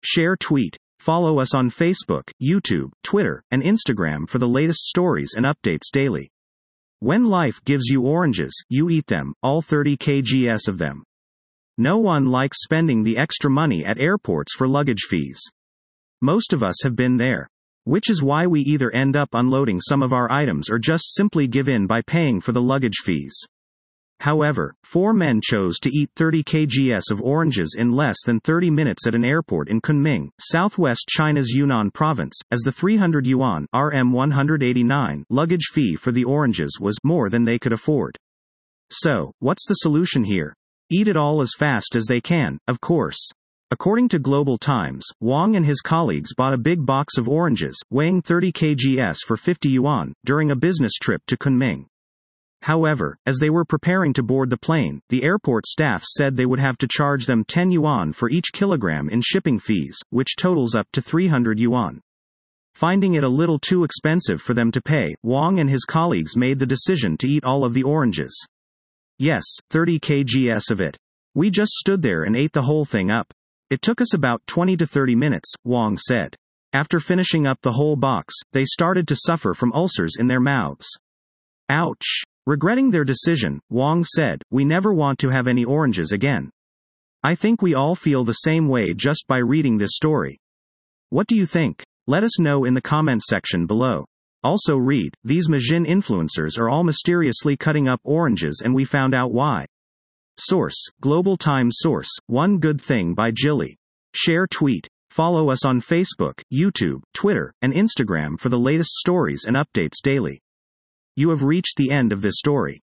share, tweet. Follow us on Facebook, YouTube, Twitter, and Instagram for the latest stories and updates daily. When life gives you oranges, you eat them, all 30 kgs of them. No one likes spending the extra money at airports for luggage fees. Most of us have been there. Which is why we either end up unloading some of our items or just simply give in by paying for the luggage fees. However, 4 men chose to eat 30 kgs of oranges in less than 30 minutes at an airport in Kunming, southwest China's Yunnan province, as the 300 yuan (Rm 189) luggage fee for the oranges was more than they could afford. So, what's the solution here? Eat it all as fast as they can, of course. According to Global Times, Wang and his colleagues bought a big box of oranges, weighing 30 kgs for 50 yuan, during a business trip to Kunming. However, as they were preparing to board the plane, the airport staff said they would have to charge them 10 yuan for each kilogram in shipping fees, which totals up to 300 yuan. Finding it a little too expensive for them to pay, Wang and his colleagues made the decision to eat all of the oranges. Yes, 30 kgs of it. We just stood there and ate the whole thing up. It took us about 20 to 30 minutes, Wang said. After finishing up the whole box, they started to suffer from ulcers in their mouths. Ouch. Regretting their decision, Wang said, "We never want to have any oranges again." I think we all feel the same way just by reading this story. What do you think? Let us know in the comment section below. Also read, these Majin influencers are all mysteriously cutting up oranges and we found out why. Source, Global Times. Source, One Good Thing by Jilly. Share, tweet. Follow us on Facebook, YouTube, Twitter, and Instagram for the latest stories and updates daily. You have reached the end of this story.